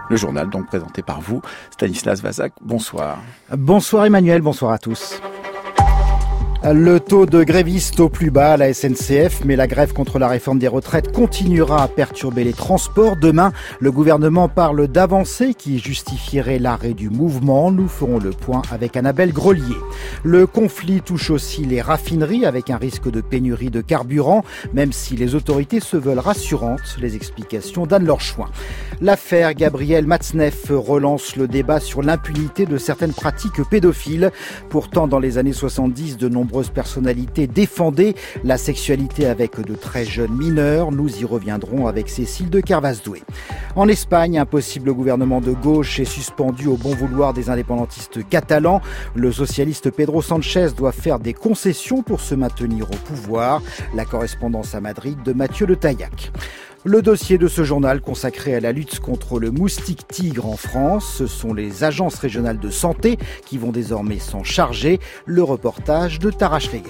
Le journal donc présenté par vous, Stanislas Vazak. Bonsoir. Bonsoir Emmanuel, bonsoir à tous. Le taux de grévistes au plus bas à la SNCF, mais la grève contre la réforme des retraites continuera à perturber les transports. Demain, le gouvernement parle d'avancées qui justifieraient l'arrêt du mouvement. Nous ferons le point avec Annabelle Grelier. Le conflit touche aussi les raffineries avec un risque de pénurie de carburant, même si les autorités se veulent rassurantes. Les explications d'Anne-Laure Chouin. L'affaire Gabriel Matzneff relance le débat sur l'impunité de certaines pratiques pédophiles. Pourtant, dans les années 70, de nombreuses personnalités défendaient la sexualité avec de très jeunes mineurs. Nous y reviendrons avec Cécile de Carvasdoué. En Espagne, un possible gouvernement de gauche est suspendu au bon vouloir des indépendantistes catalans. Le socialiste Pedro Sánchez doit faire des concessions pour se maintenir au pouvoir. La correspondance à Madrid de Mathieu Le Taillac. Le dossier de ce journal consacré à la lutte contre le moustique tigre en France, ce sont les agences régionales de santé qui vont désormais s'en charger. Le reportage de Tara Schlegel.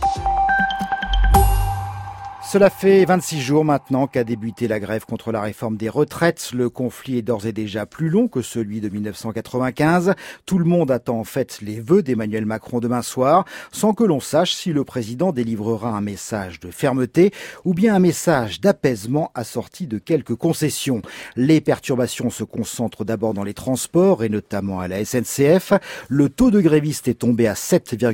Cela fait 26 jours maintenant qu'a débuté la grève contre la réforme des retraites. Le conflit est d'ores et déjà plus long que celui de 1995. Tout le monde attend en fait les vœux d'Emmanuel Macron demain soir, sans que l'on sache si le président délivrera un message de fermeté ou bien un message d'apaisement assorti de quelques concessions. Les perturbations se concentrent d'abord dans les transports et notamment à la SNCF. Le taux de grévistes est tombé à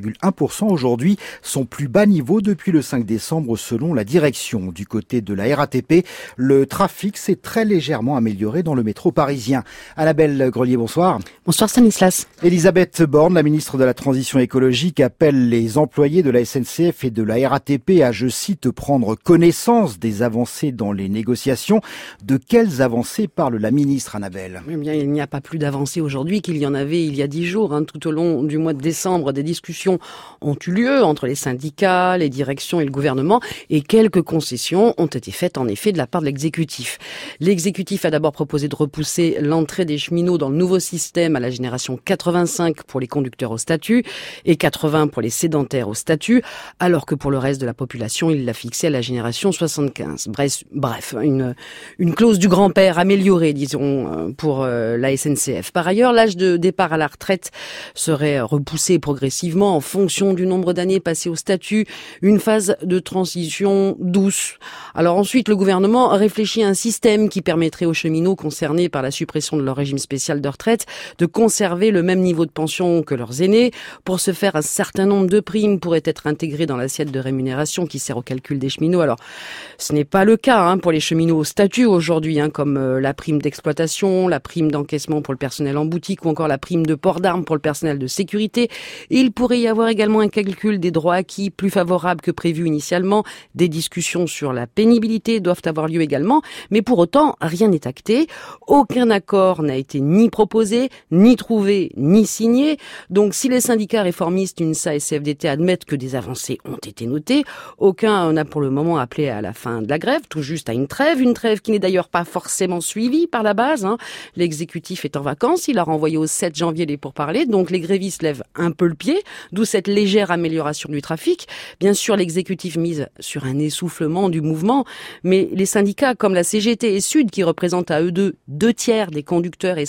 7,1% aujourd'hui, son plus bas niveau depuis le 5 décembre selon la direction. Du côté de la RATP, le trafic s'est très légèrement amélioré dans le métro parisien. Annabelle Grelier, bonsoir. Bonsoir Stanislas. Elisabeth Borne, la ministre de la Transition écologique, appelle les employés de la SNCF et de la RATP à, je cite, prendre connaissance des avancées dans les négociations. De quelles avancées parle la ministre, Annabelle ? Eh bien, il n'y a pas plus d'avancées aujourd'hui qu'il y en avait il y a 10 jours. Tout au long du mois de décembre, des discussions ont eu lieu entre les syndicats, les directions et le gouvernement, et quelques concessions ont été faites en effet de la part de l'exécutif. L'exécutif a d'abord proposé de repousser l'entrée des cheminots dans le nouveau système à la génération 85 pour les conducteurs au statut et 80 pour les sédentaires au statut, alors que pour le reste de la population, il l'a fixé à la génération 75. Bref, une clause du grand-père améliorée, disons, pour la SNCF. Par ailleurs, l'âge de départ à la retraite serait repoussé progressivement en fonction du nombre d'années passées au statut, une phase de transition douce. Alors ensuite, le gouvernement réfléchit à un système qui permettrait aux cheminots concernés par la suppression de leur régime spécial de retraite de conserver le même niveau de pension que leurs aînés. Pour ce faire, un certain nombre de primes pourraient être intégrées dans l'assiette de rémunération qui sert au calcul des cheminots. Alors, ce n'est pas le cas pour les cheminots au statut aujourd'hui, comme la prime d'exploitation, la prime d'encaissement pour le personnel en boutique ou encore la prime de port d'armes pour le personnel de sécurité. Et il pourrait y avoir également un calcul des droits acquis plus favorable que prévu initialement, des discussions sur la pénibilité doivent avoir lieu également, mais pour autant, rien n'est acté. Aucun accord n'a été ni proposé, ni trouvé, ni signé. Donc, si les syndicats réformistes UNSA et CFDT admettent que des avancées ont été notées, aucun n'a pour le moment appelé à la fin de la grève, tout juste à une trêve qui n'est d'ailleurs pas forcément suivie par la base. L'exécutif est en vacances, il a renvoyé au 7 janvier les pourparlers, donc les grévistes lèvent un peu le pied, d'où cette légère amélioration du trafic. Bien sûr, l'exécutif mise sur un essoufflement du mouvement, mais les syndicats comme la CGT et Sud, qui représentent à eux deux tiers des conducteurs et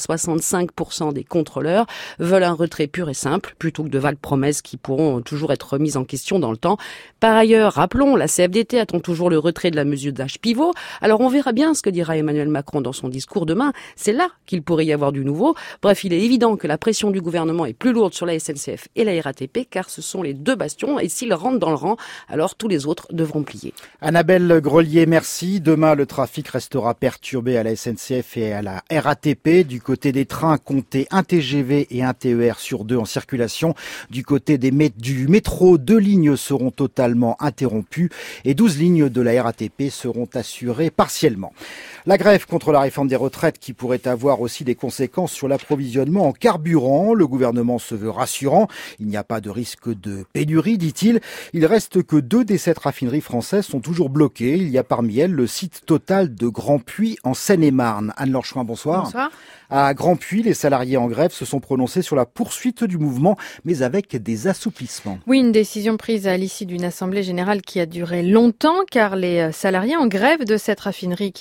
65% des contrôleurs, veulent un retrait pur et simple, plutôt que de vagues promesses qui pourront toujours être remises en question dans le temps. Par ailleurs, rappelons, la CFDT attend toujours le retrait de la mesure d'âge pivot. Alors on verra bien ce que dira Emmanuel Macron dans son discours demain. C'est là qu'il pourrait y avoir du nouveau. Bref, il est évident que la pression du gouvernement est plus lourde sur la SNCF et la RATP, car ce sont les deux bastions, et s'ils rentrent dans le rang, alors tous les autres devront plier. Annabelle Grelier, merci. Demain, le trafic restera perturbé à la SNCF et à la RATP. Du côté des trains, comptez un TGV et un TER sur 2 en circulation. Du côté du métro, 2 lignes seront totalement interrompues et 12 lignes de la RATP seront assurées partiellement. La grève contre la réforme des retraites qui pourrait avoir aussi des conséquences sur l'approvisionnement en carburant. Le gouvernement se veut rassurant. Il n'y a pas de risque de pénurie, dit-il. Il reste que 2 des 7 raffineries françaises sont toujours bloquées. Il y a parmi elles le site Total de Grand-Puy en Seine-et-Marne. Anne-Laure Chouin, bonsoir. Bonsoir. À Grand-Puy, les salariés en grève se sont prononcés sur la poursuite du mouvement, mais avec des assouplissements. Oui, une décision prise à l'issue d'une assemblée générale qui a duré longtemps, car les salariés en grève de cette raffinerie qui alimente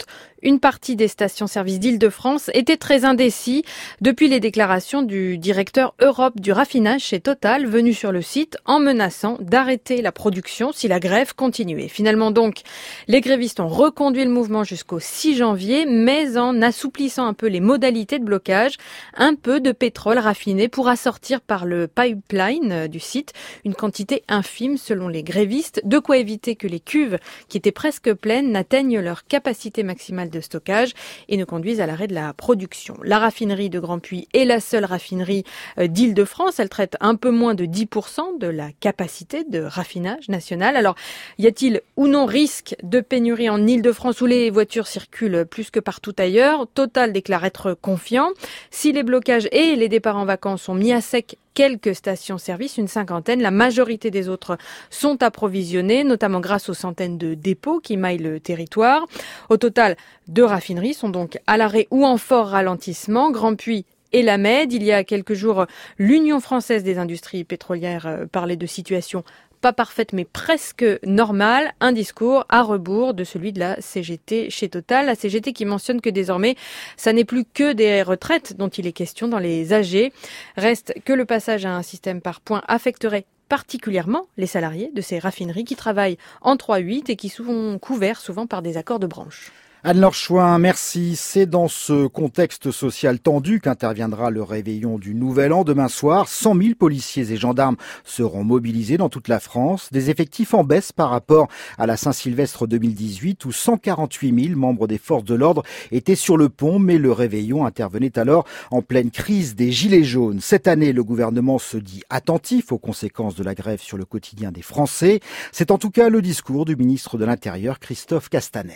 Une partie des stations-service d'Île-de-France était très indécis depuis les déclarations du directeur Europe du raffinage chez Total, venu sur le site en menaçant d'arrêter la production si la grève continuait. Finalement donc, les grévistes ont reconduit le mouvement jusqu'au 6 janvier, mais en assouplissant un peu les modalités de blocage. Un peu de pétrole raffiné pourra sortir par le pipeline du site, une quantité infime selon les grévistes, de quoi éviter que les cuves qui étaient presque pleines n'atteignent leur capacité maximale de stockage et ne conduisent à l'arrêt de la production. La raffinerie de Grand-Puy est la seule raffinerie d'Île-de-France. Elle traite un peu moins de 10% de la capacité de raffinage national. Alors, y a-t-il ou non risque de pénurie en Île-de-France où les voitures circulent plus que partout ailleurs? Total déclare être confiant. Si les blocages et les départs en vacances sont mis à sec, quelques stations-service, une cinquantaine, la majorité des autres sont approvisionnées, notamment grâce aux centaines de dépôts qui maillent le territoire. Au total, 2 raffineries sont donc à l'arrêt ou en fort ralentissement. Grand-Puy et la Med. Il y a quelques jours, l'Union française des industries pétrolières parlait de situation pas parfaite mais presque normale, un discours à rebours de celui de la CGT chez Total. La CGT qui mentionne que désormais, ça n'est plus que des retraites dont il est question dans les AG. Reste que le passage à un système par points affecterait particulièrement les salariés de ces raffineries qui travaillent en 3-8 et qui sont couverts souvent par des accords de branche. Anne-Laure Chouin, merci. C'est dans ce contexte social tendu qu'interviendra le réveillon du Nouvel An demain soir. 100 000 policiers et gendarmes seront mobilisés dans toute la France. Des effectifs en baisse par rapport à la Saint-Sylvestre 2018 où 148 000 membres des forces de l'ordre étaient sur le pont. Mais le réveillon intervenait alors en pleine crise des Gilets jaunes. Cette année, le gouvernement se dit attentif aux conséquences de la grève sur le quotidien des Français. C'est en tout cas le discours du ministre de l'Intérieur, Christophe Castaner.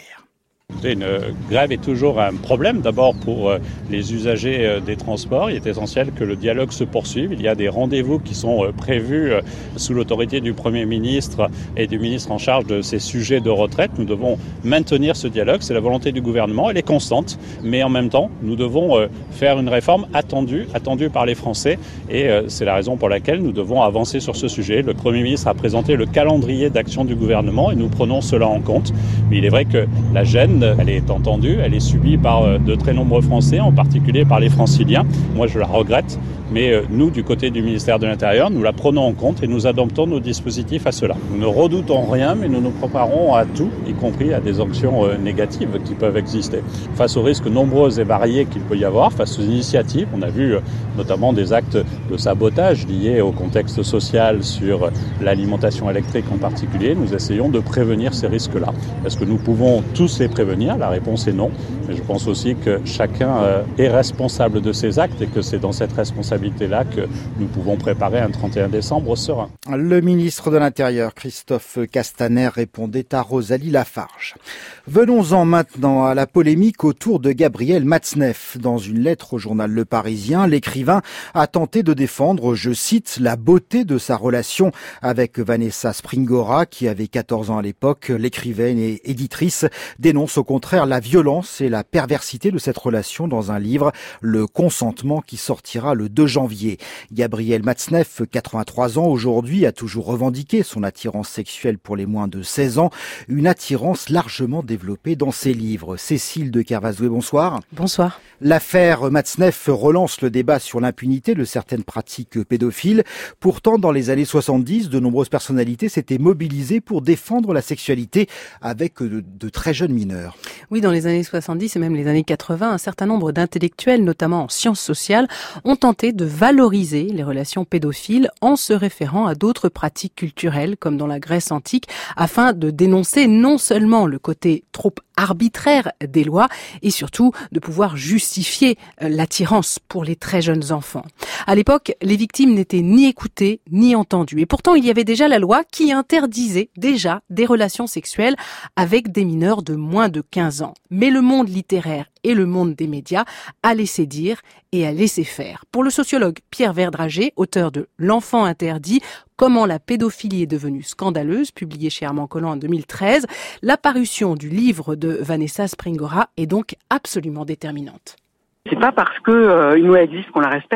Une grève est toujours un problème, d'abord pour les usagers des transports. Il est essentiel que le dialogue se poursuive. Il y a des rendez-vous qui sont prévus sous l'autorité du Premier ministre et du ministre en charge de ces sujets de retraite. Nous devons maintenir ce dialogue, c'est la volonté du gouvernement, elle est constante, mais en même temps, nous devons faire une réforme attendue par les Français et c'est la raison pour laquelle nous devons avancer sur ce sujet. Le Premier ministre a présenté le calendrier d'action du gouvernement et nous prenons cela en compte. Mais il est vrai que la gêne, elle est entendue, elle est subie par de très nombreux Français, en particulier par les franciliens. Moi, je la regrette, mais nous, du côté du ministère de l'Intérieur, nous la prenons en compte et nous adoptons nos dispositifs à cela. Nous ne redoutons rien, mais nous nous préparons à tout, y compris à des sanctions négatives qui peuvent exister. Face aux risques nombreux et variés qu'il peut y avoir, face aux initiatives, on a vu notamment des actes de sabotage liés au contexte social sur l'alimentation électrique en particulier. Nous essayons de prévenir ces risques-là. Est-ce que nous pouvons tous les prévenir? La réponse est non. Mais je pense aussi que chacun est responsable de ses actes et que c'est dans cette responsabilité-là que nous pouvons préparer un 31 décembre serein. Le ministre de l'Intérieur, Christophe Castaner, répondait à Rosalie Lafarge. Venons-en maintenant à la polémique autour de Gabriel Matzneff. Dans une lettre au journal Le Parisien, l'écrivain a tenté de défendre, je cite, la beauté de sa relation avec Vanessa Springora, qui avait 14 ans à l'époque. L'écrivaine et éditrice dénonce au contraire la violence et la perversité de cette relation dans un livre, Le Consentement, qui sortira le 2 janvier. Gabriel Matzneff, 83 ans aujourd'hui, a toujours revendiqué son attirance sexuelle pour les moins de 16 ans, une attirance largement développée dans ses livres. Cécile de Kervazoué, bonsoir. Bonsoir. L'affaire Matzneff relance le débat sur l'impunité de certaines pratiques pédophiles. Pourtant, dans les années 70, de nombreuses personnalités s'étaient mobilisées pour défendre la sexualité avec de très jeunes mineurs. Oui, dans les années 70 et même les années 80, un certain nombre d'intellectuels, notamment en sciences sociales, ont tenté de valoriser les relations pédophiles en se référant à d'autres pratiques culturelles, comme dans la Grèce antique, afin de dénoncer non seulement le côté trop arbitraire des lois, et surtout de pouvoir justifier l'attirance pour les très jeunes enfants. À l'époque, les victimes n'étaient ni écoutées ni entendues. Et pourtant, il y avait déjà la loi qui interdisait déjà des relations sexuelles avec des mineurs de moins de 15 ans. Mais le monde littéraire et le monde des médias a laissé dire et a laissé faire. Pour le sociologue Pierre Verdrager, auteur de L'enfant interdit, comment la pédophilie est devenue scandaleuse, publié chez Armand Collant en 2013, la parution du livre de Vanessa Springora est donc absolument déterminante. C'est pas parce que une loi existe qu'on la respecte.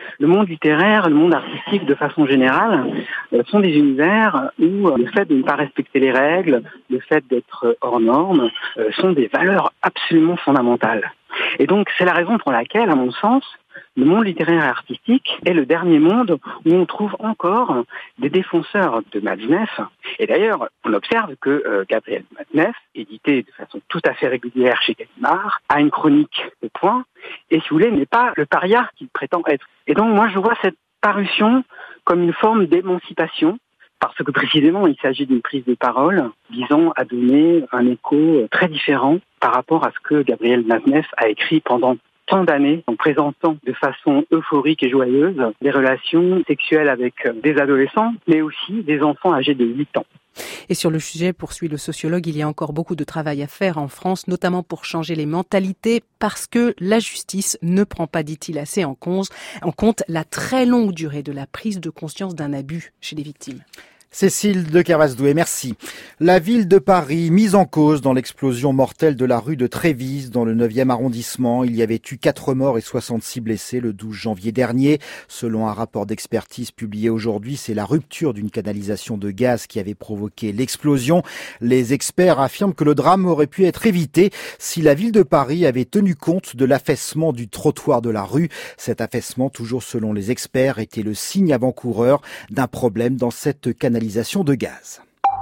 Le monde littéraire, le monde artistique de façon générale, sont des univers où le fait de ne pas respecter les règles, le fait d'être hors normes, sont des valeurs absolument fondamentales. Et donc c'est la raison pour laquelle, à mon sens, le monde littéraire et artistique est le dernier monde où on trouve encore des défenseurs de Madness. Et d'ailleurs, on observe que Gabriel Madness, édité de façon tout à fait régulière chez Gallimard, a une chronique au point, et si vous voulez, n'est pas le paria qu'il prétend être. Et donc moi, je vois cette parution comme une forme d'émancipation, parce que précisément, il s'agit d'une prise de parole visant à donner un écho très différent par rapport à ce que Gabriel Madness a écrit pendant tant d'années, en présentant de façon euphorique et joyeuse des relations sexuelles avec des adolescents, mais aussi des enfants âgés de 8 ans. Et sur le sujet, poursuit le sociologue, il y a encore beaucoup de travail à faire en France, notamment pour changer les mentalités, parce que la justice ne prend pas, dit-il, assez en compte la très longue durée de la prise de conscience d'un abus chez les victimes. Cécile de Carasdoué, merci. La ville de Paris, mise en cause dans l'explosion mortelle de la rue de Trévise, dans le 9e arrondissement. Il y avait eu 4 morts et 66 blessés le 12 janvier dernier. Selon un rapport d'expertise publié aujourd'hui, c'est la rupture d'une canalisation de gaz qui avait provoqué l'explosion. Les experts affirment que le drame aurait pu être évité si la ville de Paris avait tenu compte de l'affaissement du trottoir de la rue. Cet affaissement, toujours selon les experts, était le signe avant-coureur d'un problème dans cette canalisation de gaz.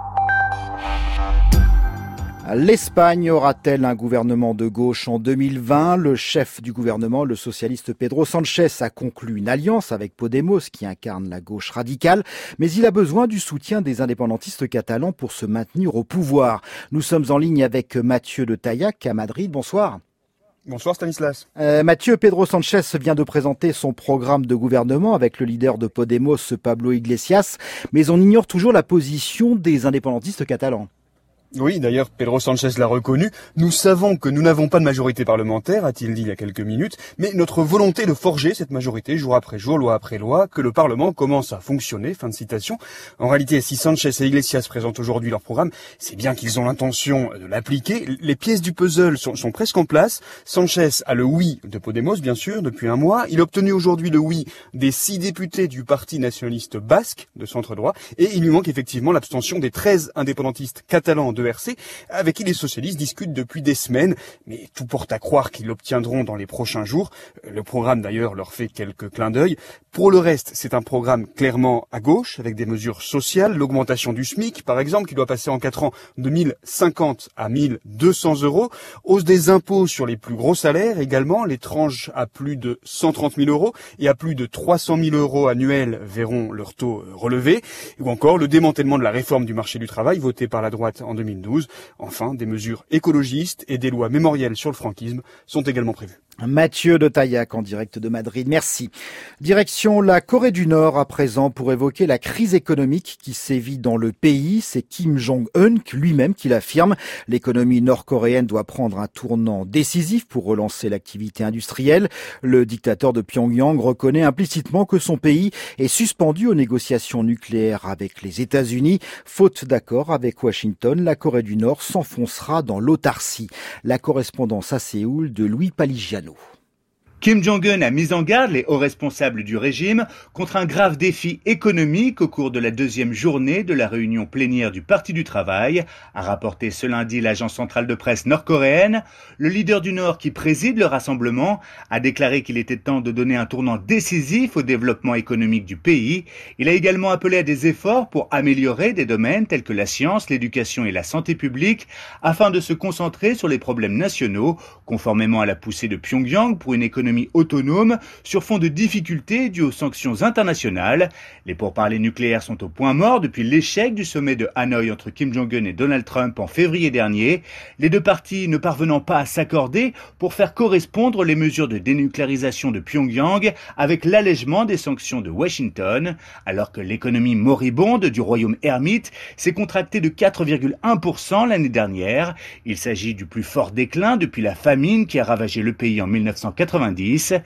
L'Espagne aura-t-elle un gouvernement de gauche en 2020 ? Le chef du gouvernement, le socialiste Pedro Sánchez, a conclu une alliance avec Podemos qui incarne la gauche radicale, mais il a besoin du soutien des indépendantistes catalans pour se maintenir au pouvoir. Nous sommes en ligne avec Mathieu de Taillac à Madrid. Bonsoir. Bonsoir Stanislas. Mathieu, Pedro Sánchez vient de présenter son programme de gouvernement avec le leader de Podemos, Pablo Iglesias, mais on ignore toujours la position des indépendantistes catalans. Oui, d'ailleurs, Pedro Sánchez l'a reconnu. Nous savons que nous n'avons pas de majorité parlementaire, a-t-il dit il y a quelques minutes, mais notre volonté de forger cette majorité jour après jour, loi après loi, que le Parlement commence à fonctionner, fin de citation. En réalité, si Sánchez et Iglesias présentent aujourd'hui leur programme, c'est bien qu'ils ont l'intention de l'appliquer. Les pièces du puzzle sont presque en place. Sánchez a le oui de Podemos, bien sûr, depuis un mois. Il a obtenu aujourd'hui le oui des 6 députés du Parti nationaliste basque, de centre-droit, et il lui manque effectivement l'abstention des 13 indépendantistes catalans de RC, avec qui les socialistes discutent depuis des semaines, mais tout porte à croire qu'ils l'obtiendront dans les prochains jours. Le programme d'ailleurs leur fait quelques clins d'œil. Pour le reste, c'est un programme clairement à gauche, avec des mesures sociales, l'augmentation du SMIC par exemple, qui doit passer en 4 ans de 1050 à 1200 euros, hausse des impôts sur les plus gros salaires également, les tranches à plus de 130 000 euros et à plus de 300 000 euros annuels verront leur taux relevé, ou encore le démantèlement de la réforme du marché du travail votée par la droite en 2012. Enfin, des mesures écologistes et des lois mémorielles sur le franquisme sont également prévues. Mathieu de Taillac en direct de Madrid, merci. Direction la Corée du Nord à présent pour évoquer la crise économique qui sévit dans le pays. C'est Kim Jong-un lui-même qui l'affirme. L'économie nord-coréenne doit prendre un tournant décisif pour relancer l'activité industrielle. Le dictateur de Pyongyang reconnaît implicitement que son pays est suspendu aux négociations nucléaires avec les États-Unis. Faute d'accord avec Washington, la Corée du Nord s'enfoncera dans l'autarcie. La correspondance à Séoul de Louis Paligiano. Kim Jong-un a mis en garde les hauts responsables du régime contre un grave défi économique au cours de la 2e journée de la réunion plénière du Parti du Travail, a rapporté ce lundi l'agence centrale de presse nord-coréenne. Le leader du Nord qui préside le rassemblement a déclaré qu'il était temps de donner un tournant décisif au développement économique du pays. Il a également appelé à des efforts pour améliorer des domaines tels que la science, l'éducation et la santé publique afin de se concentrer sur les problèmes nationaux, conformément à la poussée de Pyongyang pour une économie autonome sur fond de difficultés dues aux sanctions internationales. Les pourparlers nucléaires sont au point mort depuis l'échec du sommet de Hanoï entre Kim Jong-un et Donald Trump en février dernier. Les deux parties ne parvenant pas à s'accorder pour faire correspondre les mesures de dénucléarisation de Pyongyang avec l'allègement des sanctions de Washington, alors que l'économie moribonde du royaume ermite s'est contractée de 4,1% l'année dernière. Il s'agit du plus fort déclin depuis la famine qui a ravagé le pays en 1990.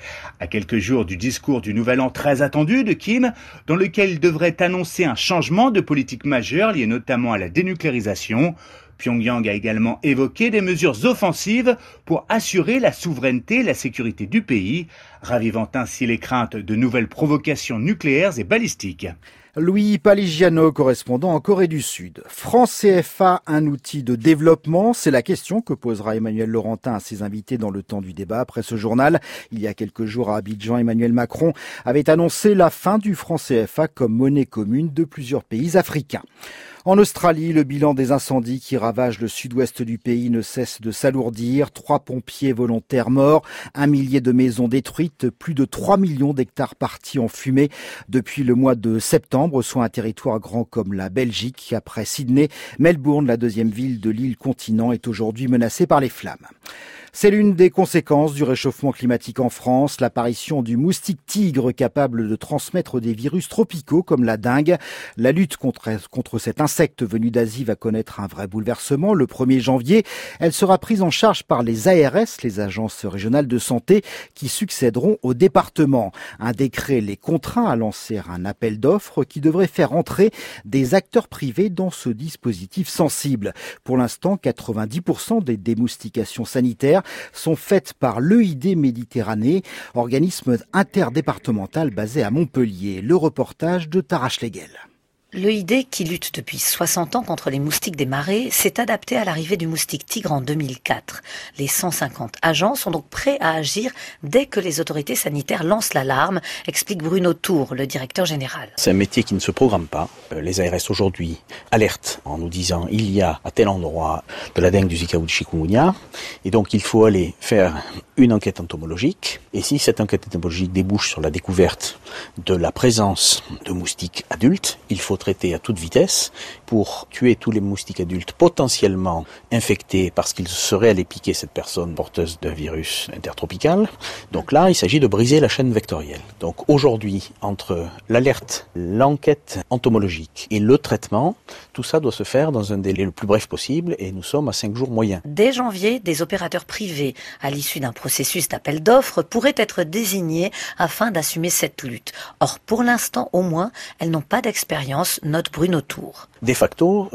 À quelques jours du discours du Nouvel An très attendu de Kim, dans lequel il devrait annoncer un changement de politique majeur lié notamment à la dénucléarisation. Pyongyang a également évoqué des mesures offensives pour assurer la souveraineté et la sécurité du pays, ravivant ainsi les craintes de nouvelles provocations nucléaires et balistiques. Louis Paligiano, correspondant en Corée du Sud. France CFA, un outil de développement? C'est la question que posera Emmanuel Laurentin à ses invités dans le temps du débat. Après ce journal, il y a quelques jours à Abidjan, Emmanuel Macron avait annoncé la fin du franc CFA comme monnaie commune de plusieurs pays africains. En Australie, le bilan des incendies qui ravagent le sud-ouest du pays ne cesse de s'alourdir. 3 pompiers volontaires morts, 1 millier de maisons détruites, plus de 3 millions d'hectares partis en fumée depuis le mois de septembre, soit un territoire grand comme la Belgique. Après Sydney, Melbourne, la deuxième ville de l'île continent, est aujourd'hui menacée par les flammes. C'est l'une des conséquences du réchauffement climatique en France, l'apparition du moustique tigre capable de transmettre des virus tropicaux comme la dengue. La lutte contre cet insecte venu d'Asie va connaître un vrai bouleversement. Le 1er janvier, elle sera prise en charge par les ARS, les agences régionales de santé, qui succéderont au département. Un décret les contraint à lancer un appel d'offres qui devrait faire entrer des acteurs privés dans ce dispositif sensible. Pour l'instant, 90% des démoustications sanitaires sont faites par l'EID Méditerranée, organisme interdépartemental basé à Montpellier. Le reportage de Tara Schlegel. L'EID, qui lutte depuis 60 ans contre les moustiques des marais, s'est adapté à l'arrivée du moustique tigre en 2004. Les 150 agents sont donc prêts à agir dès que les autorités sanitaires lancent l'alarme, explique Bruno Tour, le directeur général. C'est un métier qui ne se programme pas. Les ARS aujourd'hui alertent en nous disant il y a à tel endroit de la dengue, du Zika ou du chikungunya, et donc il faut aller faire une enquête entomologique. Et si cette enquête entomologique débouche sur la découverte de la présence de moustiques adultes, il faut traiter à toute vitesse pour tuer tous les moustiques adultes potentiellement infectés parce qu'ils seraient allés piquer cette personne porteuse d'un virus intertropical. Donc là, il s'agit de briser la chaîne vectorielle. Donc aujourd'hui, entre l'alerte, l'enquête entomologique et le traitement, tout ça doit se faire dans un délai le plus bref possible et nous sommes à 5 jours moyens. Dès janvier, des opérateurs privés, à l'issue d'un processus d'appel d'offres, pourraient être désignés afin d'assumer cette lutte. Or, pour l'instant au moins, elles n'ont pas d'expérience, note Bruno Tour. De facto,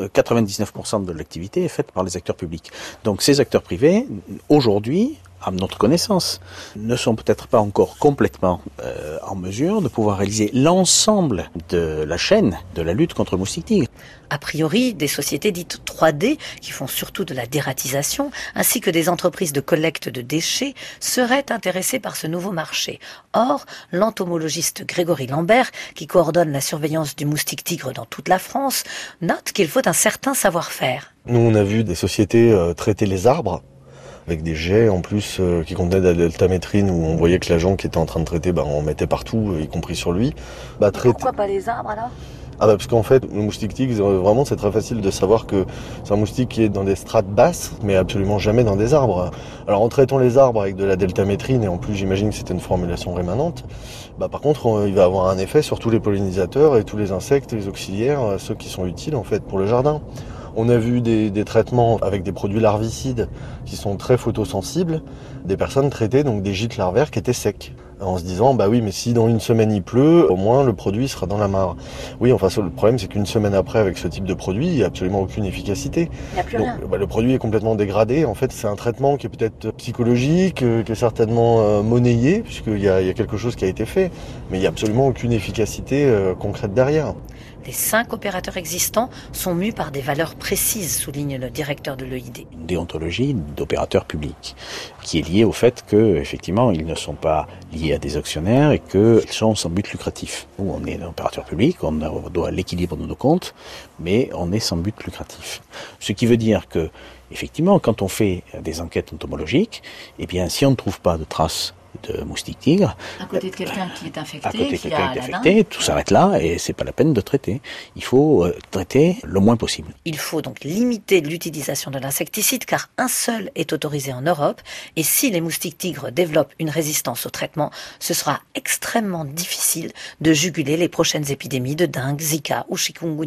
99% de l'activité est faite par les acteurs publics. Donc ces acteurs privés, aujourd'hui, à notre connaissance, ne sont peut-être pas encore complètement en mesure de pouvoir réaliser l'ensemble de la chaîne de la lutte contre le moustique tigre. A priori, des sociétés dites 3D, qui font surtout de la dératisation, ainsi que des entreprises de collecte de déchets, seraient intéressées par ce nouveau marché. Or, l'entomologiste Grégory Lambert, qui coordonne la surveillance du moustique tigre dans toute la France, note qu'il faut un certain savoir-faire. Nous, on a vu des sociétés traiter les arbres, avec des jets en plus qui contenaient de la deltamétrine où on voyait que l'agent qui était en train de traiter, on mettait partout, y compris sur lui. Pourquoi pas les arbres alors ? Parce qu'en fait, le moustique tigre, vraiment, c'est très facile de savoir que c'est un moustique qui est dans des strates basses, mais absolument jamais dans des arbres. Alors en traitant les arbres avec de la deltamétrine, et en plus j'imagine que c'était une formulation rémanente, par contre il va avoir un effet sur tous les pollinisateurs et tous les insectes, les auxiliaires, ceux qui sont utiles en fait pour le jardin. On a vu des traitements avec des produits larvicides qui sont très photosensibles, des personnes traitées donc des gîtes larvaires qui étaient secs. En se disant, oui, mais si dans une semaine il pleut, au moins le produit sera dans la mare. Oui, le problème c'est qu'une semaine après, avec ce type de produit, il n'y a absolument aucune efficacité. Il n'y a plus rien. Le produit est complètement dégradé. En fait, c'est un traitement qui est peut-être psychologique, qui est certainement monnayé, puisqu'il y a quelque chose qui a été fait, mais il n'y a absolument aucune efficacité concrète derrière. Les 5 opérateurs existants sont mus par des valeurs précises, souligne le directeur de l'EID. Une déontologie d'opérateurs publics qui est liée au fait que, effectivement, ils ne sont pas liés à des actionnaires et qu'ils sont sans but lucratif. Nous, on est un opérateur public, on doit l'équilibre de nos comptes, mais on est sans but lucratif. Ce qui veut dire que, effectivement, quand on fait des enquêtes entomologiques, si on ne trouve pas de traces de moustique tigre, à côté de quelqu'un qui est infecté, à côté de quelqu'un qui est infecté, tout s'arrête là et c'est pas la peine de traiter. Il faut traiter le moins possible. Il faut donc limiter l'utilisation de l'insecticide car un seul est autorisé en Europe et si les moustiques tigres développent une résistance au traitement, ce sera extrêmement difficile de juguler les prochaines épidémies de dengue, Zika ou chikungunya.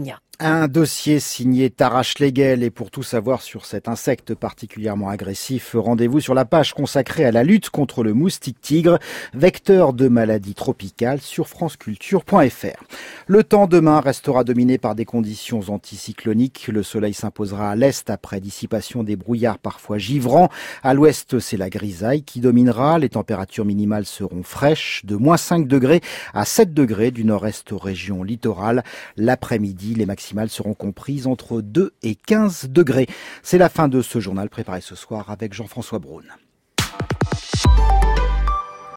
Un dossier signé Tara Schlegel, et pour tout savoir sur cet insecte particulièrement agressif, rendez-vous sur la page consacrée à la lutte contre le moustique tigre, vecteur de maladies tropicales, sur franceculture.fr. Le temps demain restera dominé par des conditions anticycloniques. Le soleil s'imposera à l'est après dissipation des brouillards parfois givrants. À l'ouest, c'est la grisaille qui dominera. Les températures minimales seront fraîches, de -5 degrés à 7 degrés du nord-est aux régions littorales. L'après-midi, les maximales seront comprises entre 2 et 15 degrés. C'est la fin de ce journal préparé ce soir avec Jean-François Braun.